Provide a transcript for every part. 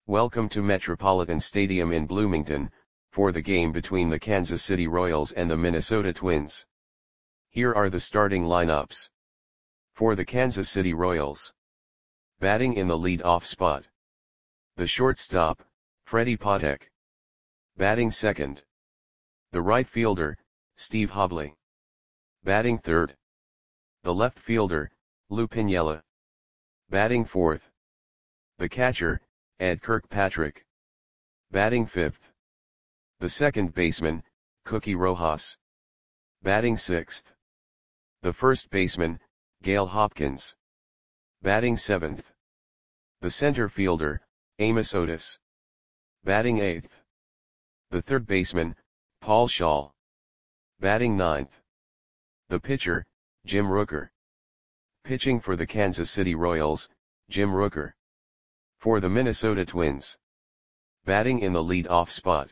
Welcome to Metropolitan Stadium in Bloomington, for the game between the Kansas City Royals and the Minnesota Twins. Here are the starting lineups. For the Kansas City Royals. Batting in the lead-off spot. The shortstop, Freddie Patek. Batting second. The right fielder, Steve Hobley. Batting third. The left fielder, Lou Piniella. Batting fourth. The catcher, Ed Kirkpatrick. Batting fifth. The second baseman, Cookie Rojas. Batting sixth. The first baseman, Gail Hopkins. Batting seventh. The center fielder, Amos Otis. Batting eighth. The third baseman, Paul Schall. Batting ninth. The pitcher, Jim Rooker. Pitching for the Kansas City Royals, Jim Rooker. For the Minnesota Twins. Batting in the lead-off spot.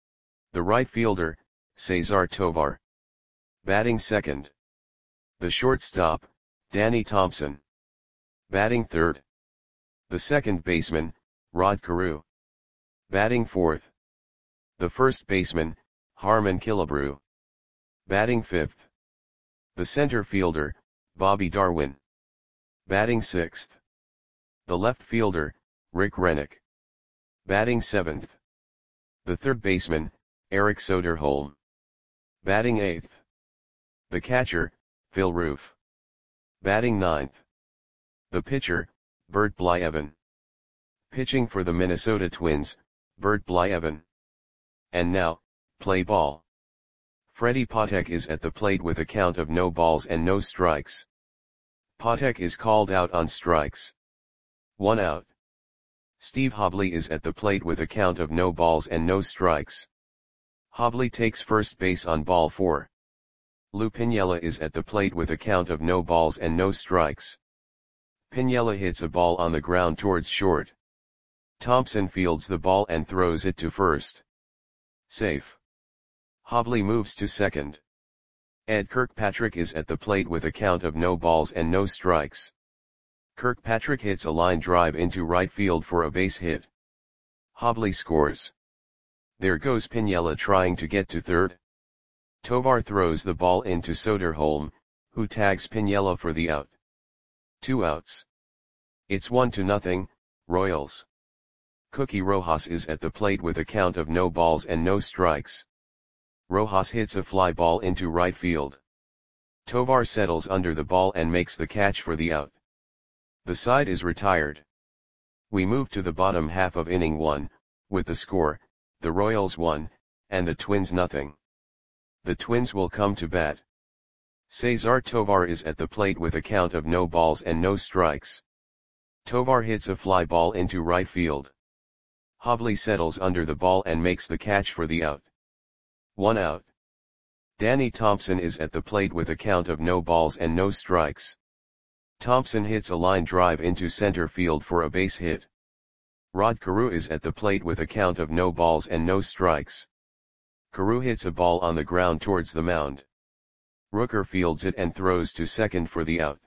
The right fielder, Cesar Tovar. Batting second. The shortstop, Danny Thompson. Batting third. The second baseman, Rod Carew. Batting fourth. The first baseman, Harmon Killebrew. Batting fifth. The center fielder, Bobby Darwin. Batting sixth. The left fielder, Rick Rennick. Batting seventh. The third baseman, Eric Soderholm. Batting eighth. The catcher, Phil Roof. Batting ninth. The pitcher, Bert Blyleven. Pitching for the Minnesota Twins, Bert Blyleven. And now, play ball. Freddie Patek is at the plate with a count of no balls and no strikes. Patek is called out on strikes. 1 out. Steve Hobley is at the plate with a count of no balls and no strikes. Hobley takes first base on ball 4. Lou Piniella is at the plate with a count of no balls and no strikes. Piniella hits a ball on the ground towards short. Thompson fields the ball and throws it to first. Safe. Hobley moves to second. Ed Kirkpatrick is at the plate with a count of no balls and no strikes. Kirkpatrick hits a line drive into right field for a base hit. Hobley scores. There goes Piniella trying to get to third. Tovar throws the ball into Soderholm, who tags Piniella for the out. 2 outs. It's 1-0, Royals. Cookie Rojas is at the plate with a count of no balls and no strikes. Rojas hits a fly ball into right field. Tovar settles under the ball and makes the catch for the out. The side is retired. We move to the bottom half of inning 1, with the score, the Royals 1, and the Twins 0. The Twins will come to bat. Cesar Tovar is at the plate with a count of no balls and no strikes. Tovar hits a fly ball into right field. Hobley settles under the ball and makes the catch for the out. 1 out. Danny Thompson is at the plate with a count of no balls and no strikes. Thompson hits a line drive into center field for a base hit. Rod Carew is at the plate with a count of no balls and no strikes. Carew hits a ball on the ground towards the mound. Rooker fields it and throws to second for the out.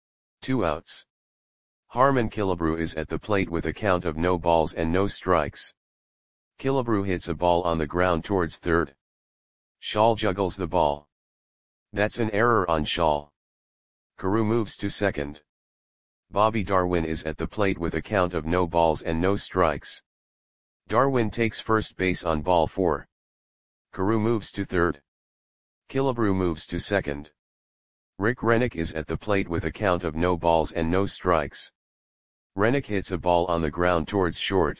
2 outs. Harmon Killebrew is at the plate with a count of no balls and no strikes. Killebrew hits a ball on the ground towards third. Schall juggles the ball. That's an error on Schall. Carew moves to second. Bobby Darwin is at the plate with a count of no balls and no strikes. Darwin takes first base on ball 4. Carew moves to third. Killebrew moves to second. Rick Rennick is at the plate with a count of no balls and no strikes. Rennick hits a ball on the ground towards short.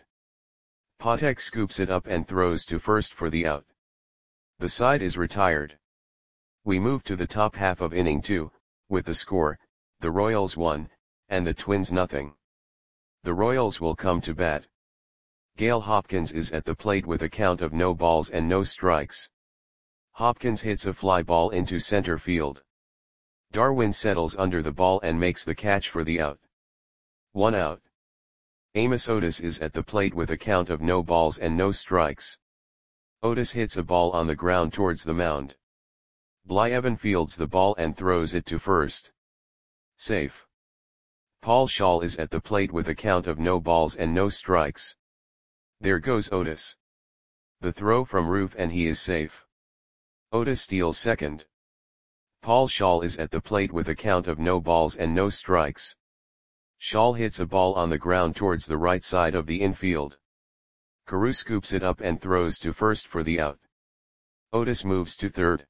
Patek scoops it up and throws to first for the out. The side is retired. We move to the top half of inning 2, with the score, the Royals 1, and the Twins 0. The Royals will come to bat. Gail Hopkins is at the plate with a count of no balls and no strikes. Hopkins hits a fly ball into center field. Darwin settles under the ball and makes the catch for the out. 1 out. Amos Otis is at the plate with a count of no balls and no strikes. Otis hits a ball on the ground towards the mound. Blyleven fields the ball and throws it to first. Safe. Paul Schall is at the plate with a count of no balls and no strikes. There goes Otis. The throw from Roof and he is safe. Otis steals second. Paul Shaw is at the plate with a count of no balls and no strikes. Shaw hits a ball on the ground towards the right side of the infield. Carew scoops it up and throws to first for the out. Otis moves to third.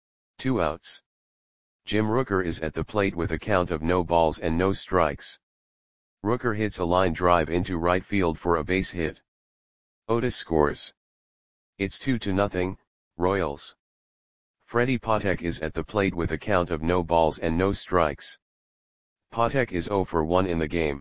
2 outs. Jim Rooker is at the plate with a count of no balls and no strikes. Rooker hits a line drive into right field for a base hit. Otis scores. It's 2-0, Royals. Freddie Patek is at the plate with a count of no balls and no strikes. Patek is 0 for 1 in the game.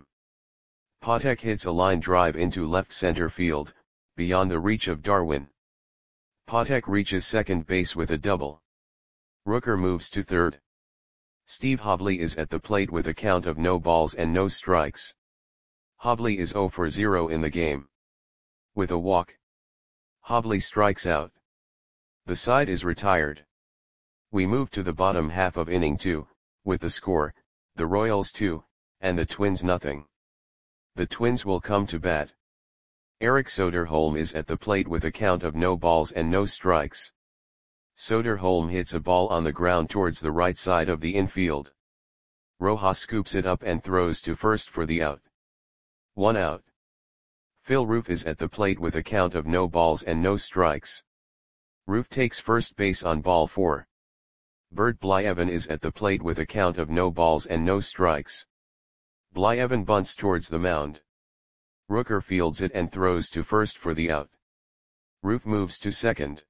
Patek hits a line drive into left center field, beyond the reach of Darwin. Patek reaches second base with a double. Rooker moves to third. Steve Hobley is at the plate with a count of no balls and no strikes. Hobley is 0 for 0 in the game. With a walk, Hobley strikes out. The side is retired. We move to the bottom half of inning 2, with the score, the Royals 2, and the Twins nothing. The Twins will come to bat. Eric Soderholm is at the plate with a count of no balls and no strikes. Soderholm hits a ball on the ground towards the right side of the infield. Rojas scoops it up and throws to first for the out. 1 out. Phil Roof is at the plate with a count of no balls and no strikes. Roof takes first base on ball 4. Bert Blyevin is at the plate with a count of no balls and no strikes. Blyevin bunts towards the mound. Rooker fields it and throws to first for the out. Roof moves to second.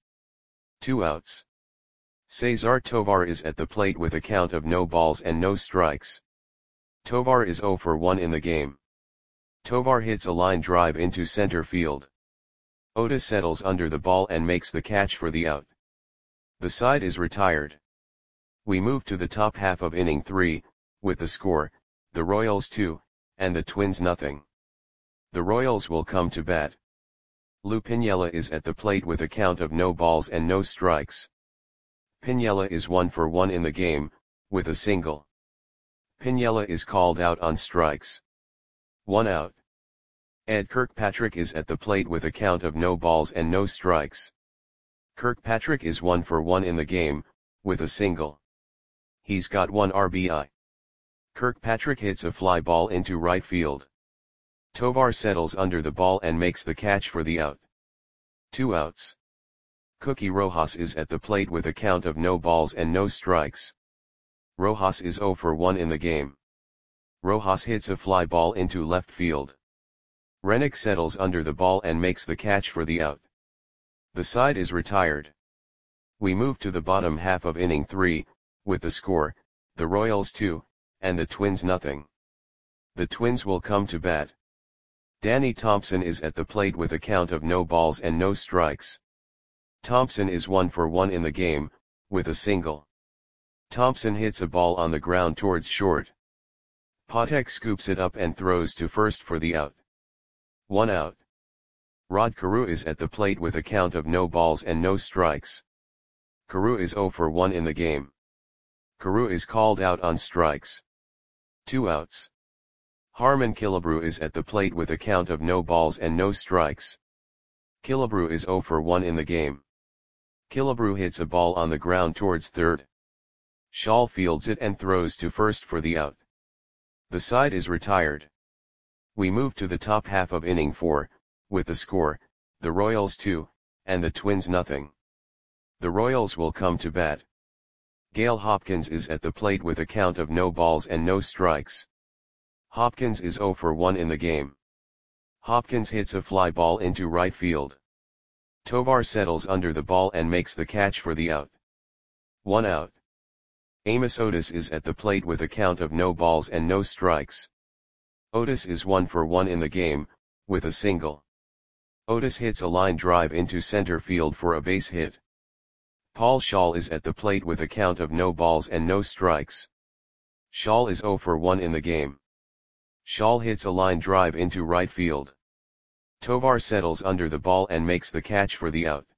2 outs. Cesar Tovar is at the plate with a count of no balls and no strikes. Tovar is 0 for 1 in the game. Tovar hits a line drive into center field. Otis settles under the ball and makes the catch for the out. The side is retired. We move to the top half of inning 3, with the score, the Royals 2, and the Twins nothing. The Royals will come to bat. Lou Piniella is at the plate with a count of no balls and no strikes. Piniella is 1 for 1 in the game, with a single. Piniella is called out on strikes. 1 out. Ed Kirkpatrick is at the plate with a count of no balls and no strikes. Kirkpatrick is 1 for 1 in the game, with a single. He's got 1 RBI. Kirkpatrick hits a fly ball into right field. Tovar settles under the ball and makes the catch for the out. 2 outs. Cookie Rojas is at the plate with a count of no balls and no strikes. Rojas is 0 for 1 in the game. Rojas hits a fly ball into left field. Rennick settles under the ball and makes the catch for the out. The side is retired. We move to the bottom half of inning 3, with the score, the Royals 2, and the Twins nothing. The Twins will come to bat. Danny Thompson is at the plate with a count of no balls and no strikes. Thompson is 1 for 1 in the game, with a single. Thompson hits a ball on the ground towards short. Patek scoops it up and throws to first for the out. 1 out. Rod Carew is at the plate with a count of no balls and no strikes. Carew is 0 for 1 in the game. Carew is called out on strikes. 2 outs. Harmon Killebrew is at the plate with a count of no balls and no strikes. Killebrew is 0 for 1 in the game. Killebrew hits a ball on the ground towards third. Shaw fields it and throws to first for the out. The side is retired. We move to the top half of inning 4, with the score, the Royals 2, and the Twins nothing. The Royals will come to bat. Gale Hopkins is at the plate with a count of no balls and no strikes. Hopkins is 0 for 1 in the game. Hopkins hits a fly ball into right field. Tovar settles under the ball and makes the catch for the out. 1 out. Amos Otis is at the plate with a count of no balls and no strikes. Otis is 1 for 1 in the game, with a single. Otis hits a line drive into center field for a base hit. Paul Shaw is at the plate with a count of no balls and no strikes. Shaw is 0 for 1 in the game. Shaw hits a line drive into right field. Tovar settles under the ball and makes the catch for the out.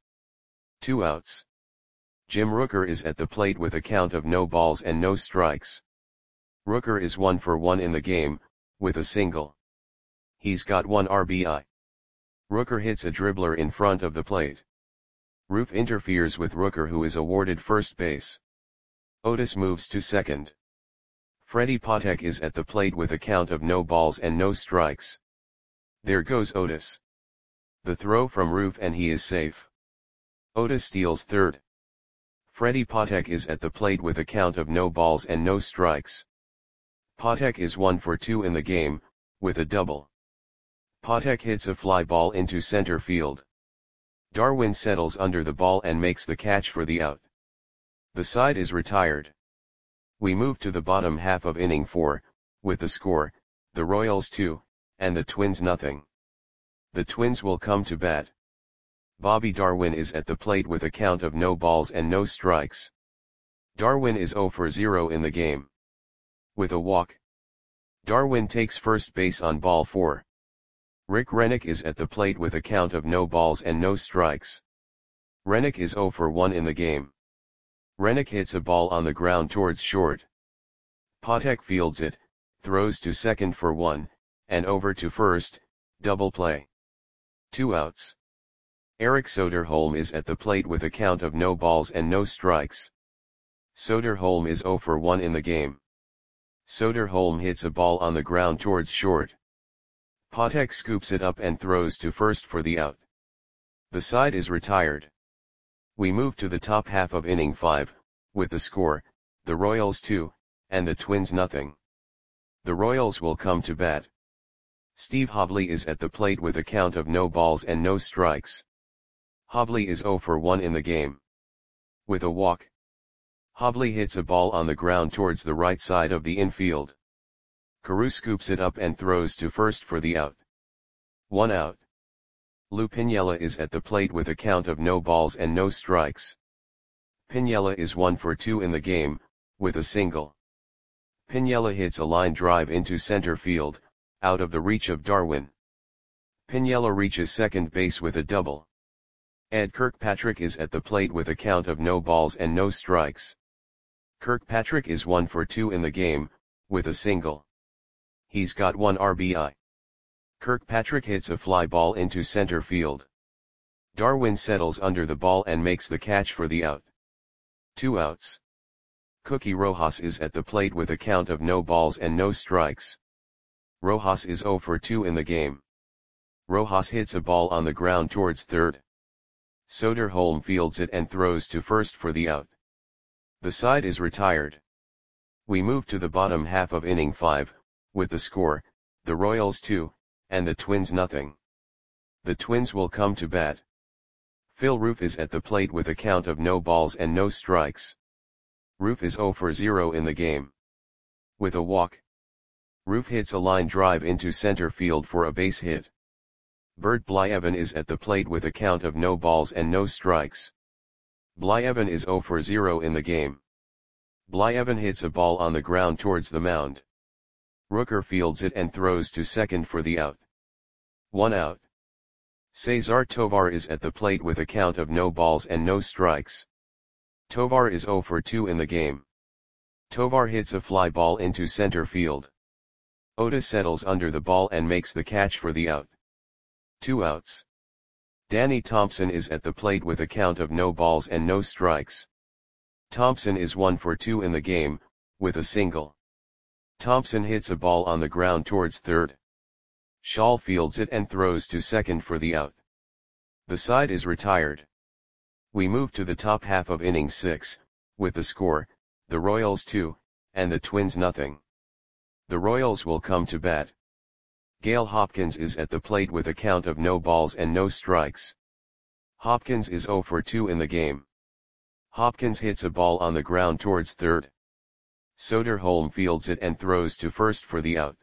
2 outs. Jim Rooker is at the plate with a count of no balls and no strikes. Rooker is 1 for 1 in the game, with a single. He's got 1 RBI. Rooker hits a dribbler in front of the plate. Roof interferes with Rooker, who is awarded first base. Otis moves to second. Freddie Patek is at the plate with a count of no balls and no strikes. There goes Otis. The throw from Roof and he is safe. Otis steals third. Freddie Patek is at the plate with a count of no balls and no strikes. Patek is 1 for 2 in the game, with a double. Patek hits a fly ball into center field. Darwin settles under the ball and makes the catch for the out. The side is retired. We move to the bottom half of inning 4, with the score, the Royals 2, and the Twins nothing. The Twins will come to bat. Bobby Darwin is at the plate with a count of no balls and no strikes. Darwin is 0 for 0 in the game. With a walk. Darwin takes first base on ball 4. Rick Rennick is at the plate with a count of no balls and no strikes. Rennick is 0 for 1 in the game. Rennick hits a ball on the ground towards short. Patek fields it, throws to second for 1, and over to first, double play. 2 outs. Eric Soderholm is at the plate with a count of no balls and no strikes. Soderholm is 0 for 1 in the game. Soderholm hits a ball on the ground towards short. Patek scoops it up and throws to first for the out. The side is retired. We move to the top half of inning 5, with the score, the Royals 2, and the Twins nothing. The Royals will come to bat. Steve Hobley is at the plate with a count of no balls and no strikes. Hobley is 0 for 1 in the game. With a walk. Hobley hits a ball on the ground towards the right side of the infield. Carew scoops it up and throws to first for the out. 1 out. Lou Piniella is at the plate with a count of no balls and no strikes. Piniella is 1 for 2 in the game, with a single. Piniella hits a line drive into center field, out of the reach of Darwin. Piniella reaches second base with a double. Ed Kirkpatrick is at the plate with a count of no balls and no strikes. Kirkpatrick is 1 for 2 in the game, with a single. He's got 1 RBI. Kirkpatrick hits a fly ball into center field. Darwin settles under the ball and makes the catch for the out. 2 outs. Cookie Rojas is at the plate with a count of no balls and no strikes. Rojas is 0 for 2 in the game. Rojas hits a ball on the ground towards third. Soderholm fields it and throws to first for the out. The side is retired. We move to the bottom half of inning 5, with the score, the Royals 2, and the Twins nothing. The Twins will come to bat. Phil Roof is at the plate with a count of no balls and no strikes. Roof is 0 for 0 in the game. With a walk. Roof hits a line drive into center field for a base hit. Bert Blyevin is at the plate with a count of no balls and no strikes. Blyevin is 0 for 0 in the game. Blyevin hits a ball on the ground towards the mound. Rooker fields it and throws to second for the out. 1 out. Cesar Tovar is at the plate with a count of no balls and no strikes. Tovar is 0 for 2 in the game. Tovar hits a fly ball into center field. Otis settles under the ball and makes the catch for the out. 2 outs. Danny Thompson is at the plate with a count of no balls and no strikes. Thompson is 1 for 2 in the game, with a single. Thompson hits a ball on the ground towards third. Shaw fields it and throws to second for the out. The side is retired. We move to the top half of inning 6, with the score, the Royals 2, and the Twins nothing. The Royals will come to bat. Gale Hopkins is at the plate with a count of no balls and no strikes. Hopkins is 0 for 2 in the game. Hopkins hits a ball on the ground towards third. Soderholm fields it and throws to first for the out.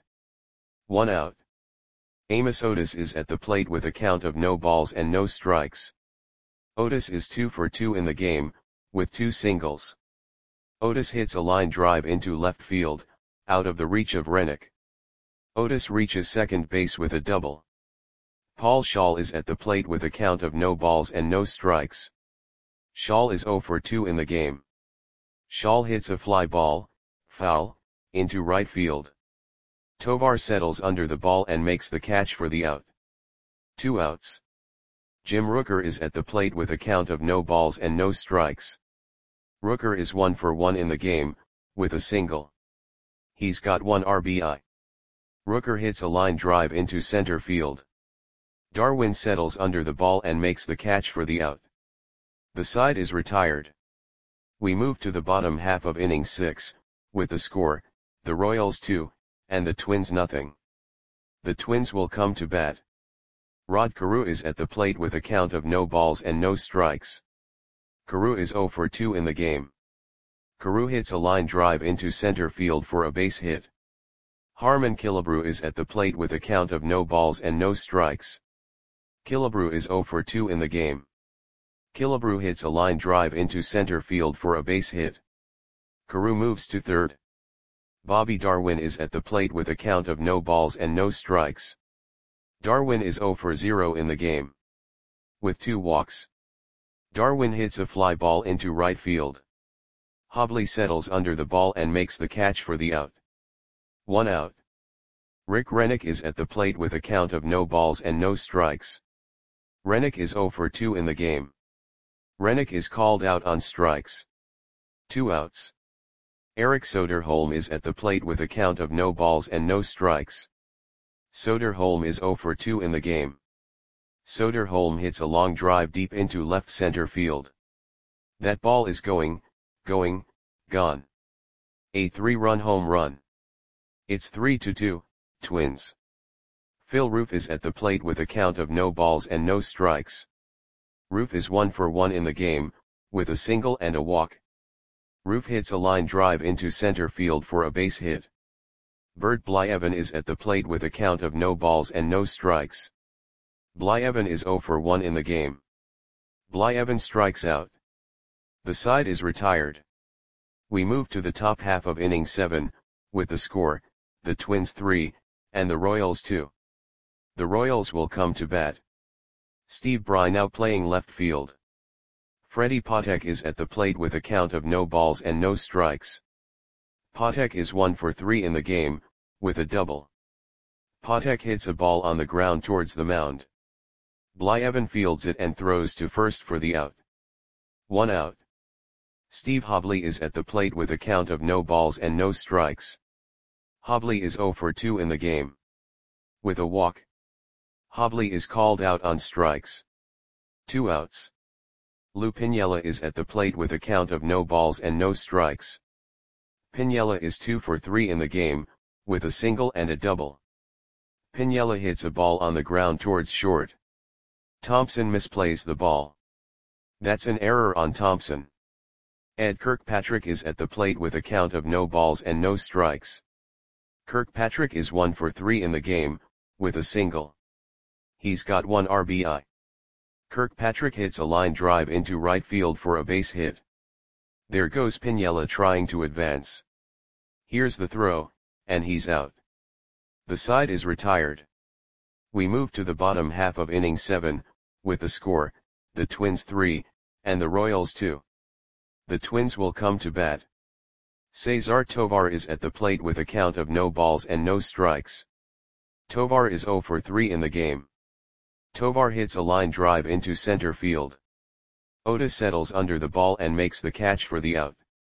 1 out. Amos Otis is at the plate with a count of no balls and no strikes. Otis is 2 for 2 in the game, with 2 singles. Otis hits a line drive into left field, out of the reach of Rennick. Otis reaches second base with a double. Paul Shaw is at the plate with a count of no balls and no strikes. Shaw is 0 for 2 in the game. Shaw hits a fly ball, foul, into right field. Tovar settles under the ball and makes the catch for the out. 2 outs. Jim Rooker is at the plate with a count of no balls and no strikes. Rooker is 1 for 1 in the game, with a single. He's got 1 RBI. Rooker hits a line drive into center field. Darwin settles under the ball and makes the catch for the out. The side is retired. We move to the bottom half of inning 6, with the score, the Royals 2, and the Twins nothing. The Twins will come to bat. Rod Carew is at the plate with a count of no balls and no strikes. Carew is 0 for 2 in the game. Carew hits a line drive into center field for a base hit. Harmon Killebrew is at the plate with a count of no balls and no strikes. Killebrew is 0 for 2 in the game. Killebrew hits a line drive into center field for a base hit. Carew moves to third. Bobby Darwin is at the plate with a count of no balls and no strikes. Darwin is 0 for 0 in the game. With 2 walks. Darwin hits a fly ball into right field. Hobley settles under the ball and makes the catch for the out. 1 out. Rick Rennick is at the plate with a count of no balls and no strikes. Rennick is 0 for 2 in the game. Rennick is called out on strikes. 2 outs. Eric Soderholm is at the plate with a count of no balls and no strikes. Soderholm is 0 for 2 in the game. Soderholm hits a long drive deep into left center field. That ball is gone. A 3-run home run. It's 3-2, Twins. Phil Roof is at the plate with a count of no balls and no strikes. Roof is 1 for 1 in the game, with a single and a walk. Roof hits a line drive into center field for a base hit. Bert Blyevin is at the plate with a count of no balls and no strikes. Blyevin is 0 for 1 in the game. Blyevin strikes out. The side is retired. We move to the top half of inning 7, with the score, the Twins 3, and the Royals 2. The Royals will come to bat. Steve Bry now playing left field. Freddie Patek is at the plate with a count of no balls and no strikes. Patek is 1 for 3 in the game, with a double. Patek hits a ball on the ground towards the mound. Blyevin fields it and throws to first for the out. 1 out. Steve Hobley is at the plate with a count of no balls and no strikes. Hobley is 0 for 2 in the game. With a walk. Hobley is called out on strikes. 2 outs. Lou Piniella is at the plate with a count of no balls and no strikes. Piniella is 2 for 3 in the game, with a single and a double. Piniella hits a ball on the ground towards short. Thompson misplays the ball. That's an error on Thompson. Ed Kirkpatrick is at the plate with a count of no balls and no strikes. Kirkpatrick is 1 for 3 in the game, with a single. He's got 1 RBI. Kirkpatrick hits a line drive into right field for a base hit. There goes Piniella trying to advance. Here's the throw, and he's out. The side is retired. We move to the bottom half of inning 7, with the score, the Twins 3, and the Royals 2. The Twins will come to bat. Cesar Tovar is at the plate with a count of no balls and no strikes. Tovar is 0 for 3 in the game. Tovar hits a line drive into center field. Otis settles under the ball and makes the catch for the out.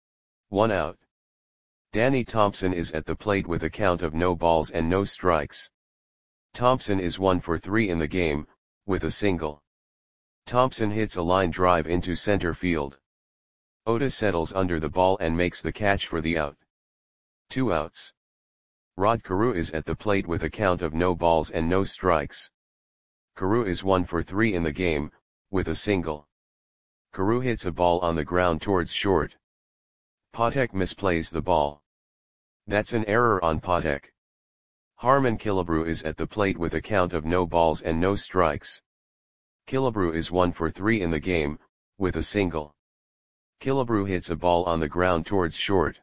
1 out. Danny Thompson is at the plate with a count of no balls and no strikes. Thompson is 1 for 3 in the game, with a single. Thompson hits a line drive into center field. Otis settles under the ball and makes the catch for the out. 2 outs. Rod Carew is at the plate with a count of no balls and no strikes. Carew is 1 for 3 in the game, with a single. Carew hits a ball on the ground towards short. Patek misplays the ball. That's an error on Patek. Harmon Killebrew is at the plate with a count of no balls and no strikes. Killebrew is 1 for 3 in the game, with a single. Killebrew hits a ball on the ground towards short.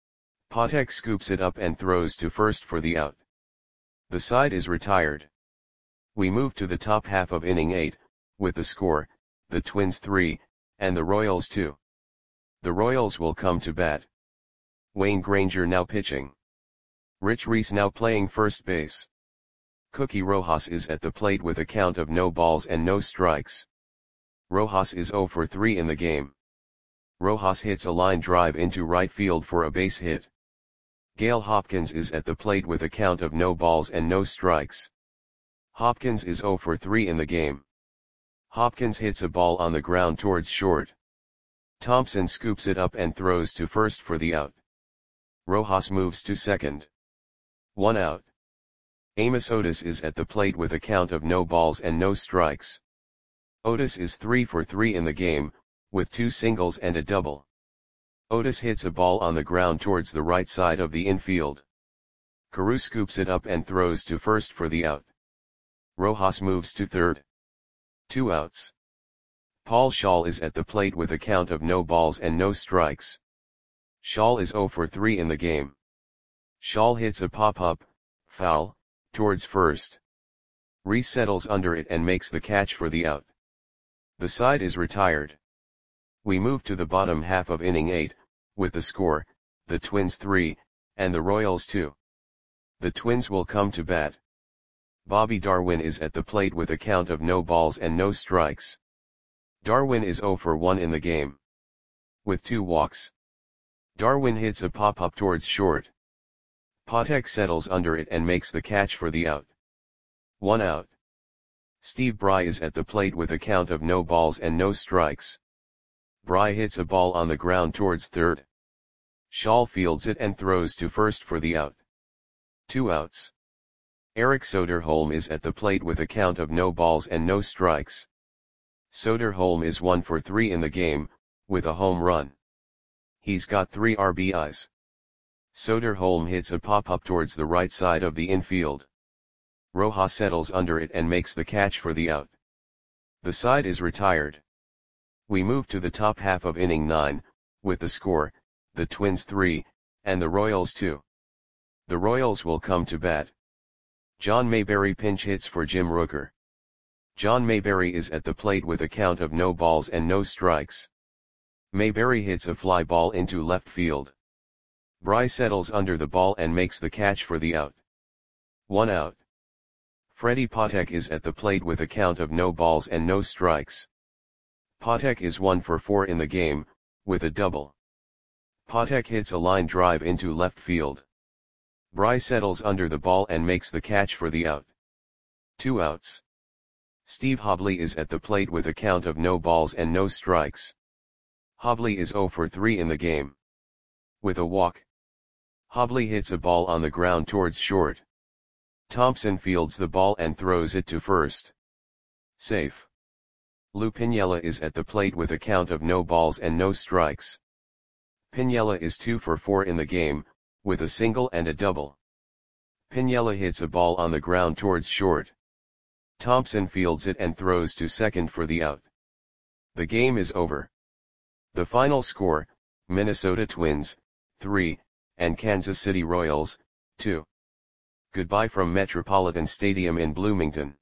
Patek scoops it up and throws to first for the out. The side is retired. We move to the top half of inning 8, with the score, the Twins 3, and the Royals 2. The Royals will come to bat. Wayne Granger now pitching. Rich Reese now playing first base. Cookie Rojas is at the plate with a count of no balls and no strikes. Rojas is 0 for 3 in the game. Rojas hits a line drive into right field for a base hit. Gail Hopkins is at the plate with a count of no balls and no strikes. Hopkins is 0 for 3 in the game. Hopkins hits a ball on the ground towards short. Thompson scoops it up and throws to first for the out. Rojas moves to second. 1 out. Amos Otis is at the plate with a count of no balls and no strikes. Otis is 3 for 3 in the game, with 2 singles and a double. Otis hits a ball on the ground towards the right side of the infield. Carew scoops it up and throws to first for the out. Rojas moves to third. 2 outs. Paul Shaw is at the plate with a count of no balls and no strikes. Shaw is 0 for 3 in the game. Shaw hits a pop-up, foul, towards first. Reese settles under it and makes the catch for the out. The side is retired. We move to the bottom half of inning 8, with the score, the Twins 3, and the Royals 2. The Twins will come to bat. Bobby Darwin is at the plate with a count of no balls and no strikes. Darwin is 0 for 1 in the game. With 2 walks. Darwin hits a pop-up towards short. Patek settles under it and makes the catch for the out. 1 out. Steve Bry is at the plate with a count of no balls and no strikes. Bry hits a ball on the ground towards third. Shaw fields it and throws to first for the out. 2 outs. Eric Soderholm is at the plate with a count of no balls and no strikes. Soderholm is 1 for 3 in the game, with a home run. He's got 3 RBIs. Soderholm hits a pop-up towards the right side of the infield. Rojas settles under it and makes the catch for the out. The side is retired. We move to the top half of inning 9, with the score, the Twins 3, and the Royals 2. The Royals will come to bat. John Mayberry pinch hits for Jim Rooker. John Mayberry is at the plate with a count of no balls and no strikes. Mayberry hits a fly ball into left field. Bry settles under the ball and makes the catch for the out. 1 out. Freddie Patek is at the plate with a count of no balls and no strikes. Patek is 1 for 4 in the game, with a double. Patek hits a line drive into left field. Bry settles under the ball and makes the catch for the out. 2 outs. Steve Hobley is at the plate with a count of no balls and no strikes. Hobley is 0 for 3 in the game. With a walk. Hobley hits a ball on the ground towards short. Thompson fields the ball and throws it to first. Safe. Lou Piniella is at the plate with a count of no balls and no strikes. Piniella is 2 for 4 in the game, with a single and a double. Piniella hits a ball on the ground towards short. Thompson fields it and throws to second for the out. The game is over. The final score, Minnesota Twins, 3, and Kansas City Royals, 2. Goodbye from Metropolitan Stadium in Bloomington.